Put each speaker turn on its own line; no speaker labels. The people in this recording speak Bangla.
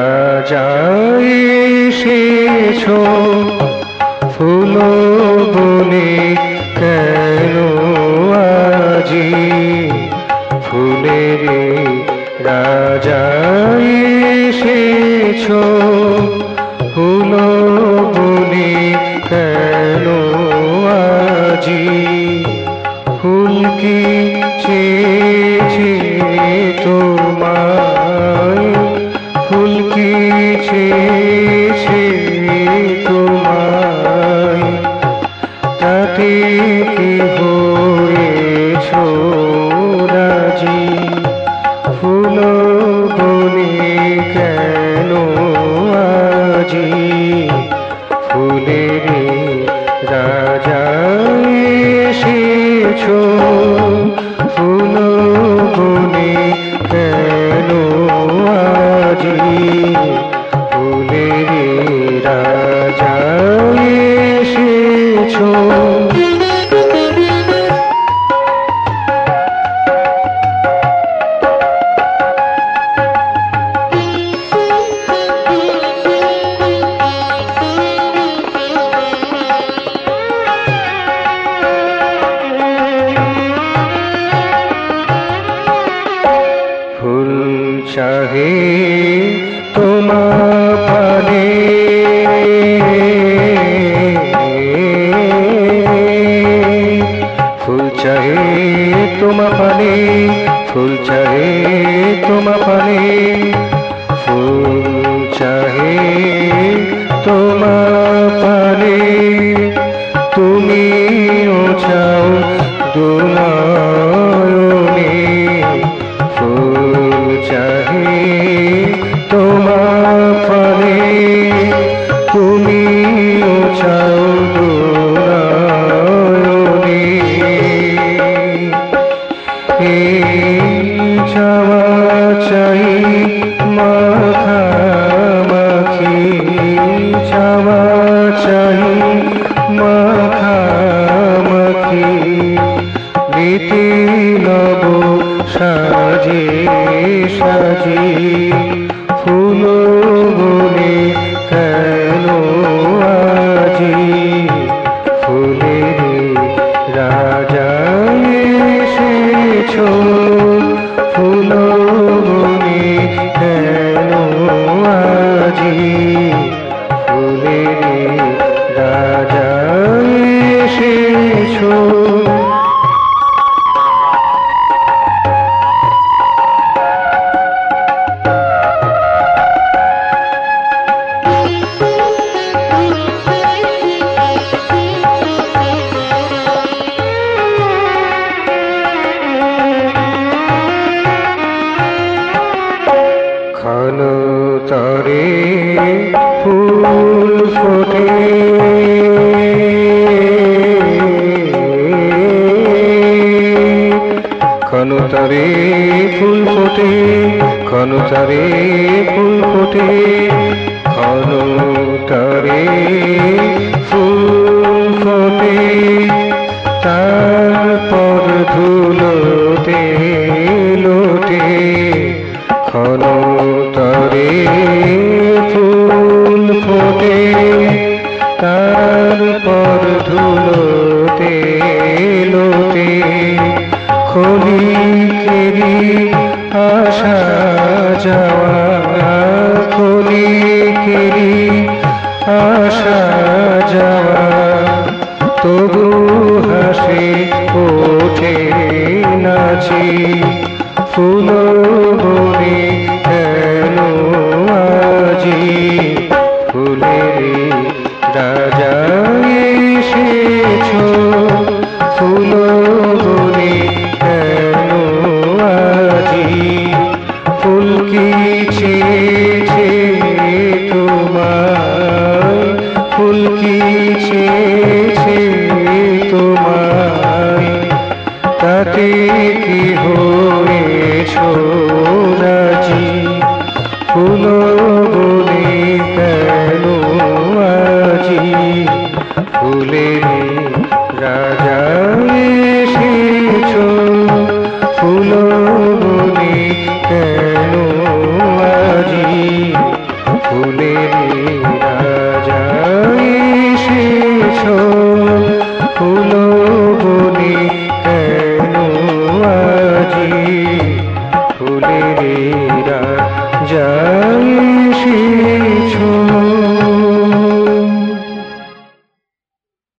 রাজা এসেছো ফুল বনে কেন আজি ফুলের রাজা এসেছো ফুল বনে কেন আজি ফুল কি চেয়েছে তোমায় ফুল কি চেয়েছে তোমায় তাতে কি হয়েছ রাজি ফুল বনে কেন আজি ফুলের রাজা এসেছো ফুল বনে কেন আজি ফুলের রাজা এসেছো ফুল চাহে তোমা পানে ফুল চাহে তোমা পানে ফুল চাহে তোমা পানে ফুল চাহে তোমা পানে তুমিও চাও দুনয়নে ফুল চাহে তোমা পানে তুমিও চাও দুনয়নে চাওয়া চাই মাখামাখি চাওয়া চাই মাখামাখি নীতি নব সাজে সাজি ফুল বনে কেন আজি ফুলের রাজা এসেছো ফুল বনে কেন আজি ফুলের রাজা এসেছো খন তরে ফুল ফোটে খন তরে ফুল ফোটে খন তরে ফুল ফোটে খন তরে ফুল ফোটে তারপর ধুলোতে লোটে খন তরে ফুল ফোটে তারপর ধুলোতে লোটে ক্ষণিকেরই আসা যাওয়া ক্ষণিকেরই আসা যাওয়া তবু হাসে ওঠে নাচি ফুল বনে কেন আজি ফুলের রাজা এসেছো ফুল বনে কেন আজি ফুল কি চেয়েছে তোমায় ফুল কি চেয়েছে তোমায় তাতে কি হয়েছ রাজি ফুল